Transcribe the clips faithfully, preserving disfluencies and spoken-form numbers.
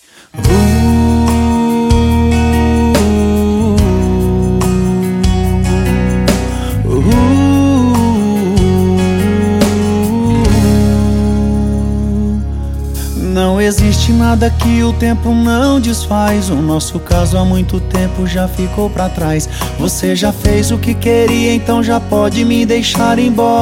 Não existe nada que o tempo não desfaz. O nosso caso há muito tempo já ficou pra trás. Você já fez o que queria, então já pode me deixar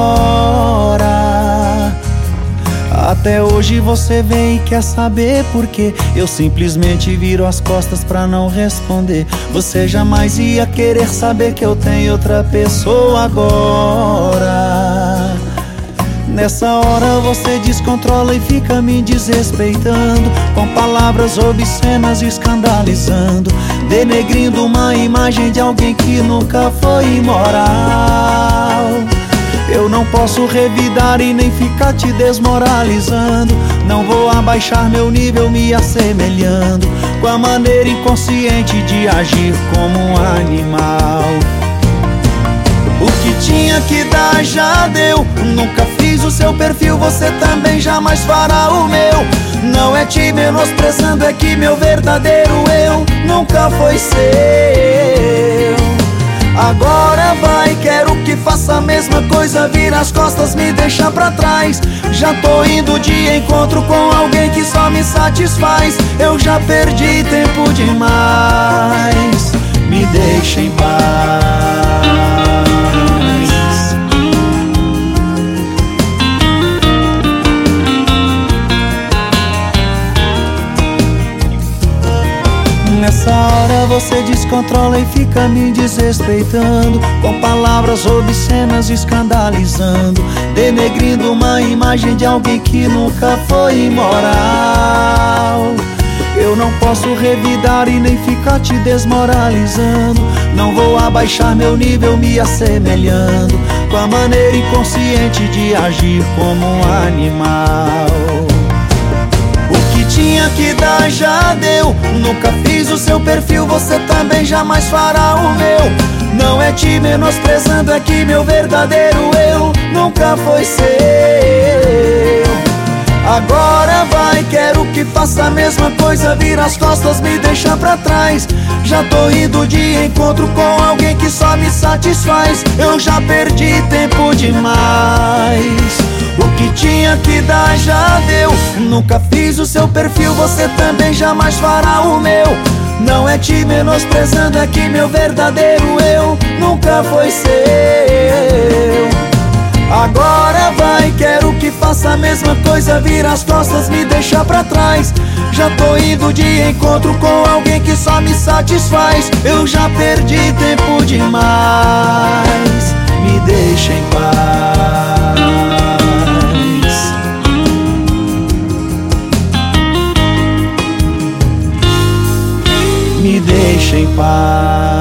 embora. Até hoje você vem e quer saber por quê. Eu simplesmente viro as costas pra não responder. Você jamais ia querer saber que eu tenho outra pessoa agora. Nessa hora você descontrola e fica me desrespeitando, com palavras obscenas escandalizando, denegrindo uma imagem de alguém que nunca foi imoral. Eu não posso revidar e nem ficar te desmoralizando. Não vou abaixar meu nível me assemelhando com a maneira inconsciente de agir como um animal. O que tinha que dar já deu. Nunca fiz o seu perfil, você também jamais fará o meu. Não é te menosprezando, é que meu verdadeiro eu nunca foi seu. Agora vai, quero que faça a mesma coisa, vira as costas, me deixa pra trás. Já tô indo de encontro com alguém que só me satisfaz. Eu já perdi tempo demais, me deixa em paz. Nessa hora você descontrola e fica me desrespeitando, com palavras obscenas escandalizando, denegrindo uma imagem de alguém que nunca foi imoral. Eu não posso revidar e nem ficar te desmoralizando. Não vou abaixar meu nível me assemelhando com a maneira inconsciente de agir como um animal. Tinha que dar já deu. Nunca fiz o seu perfil, você também jamais fará o meu. Não é te menosprezando, é que meu verdadeiro eu nunca foi seu. Agora vai, quero que faça a mesma coisa, vira as costas, me deixa pra trás. Já tô indo de encontro com alguém que só me satisfaz. Eu já perdi tempo demais. O que tinha que dar já deu. Nunca fiz o seu perfil, você também jamais fará o meu. Não é te menosprezando, é que meu verdadeiro eu nunca foi seu. Agora vai, quero que faça a mesma coisa, vira as costas, me deixa pra trás. Já tô indo de encontro com alguém que só me satisfaz. Eu já perdi tempo demais, me deixa em paz. Me deixa em paz.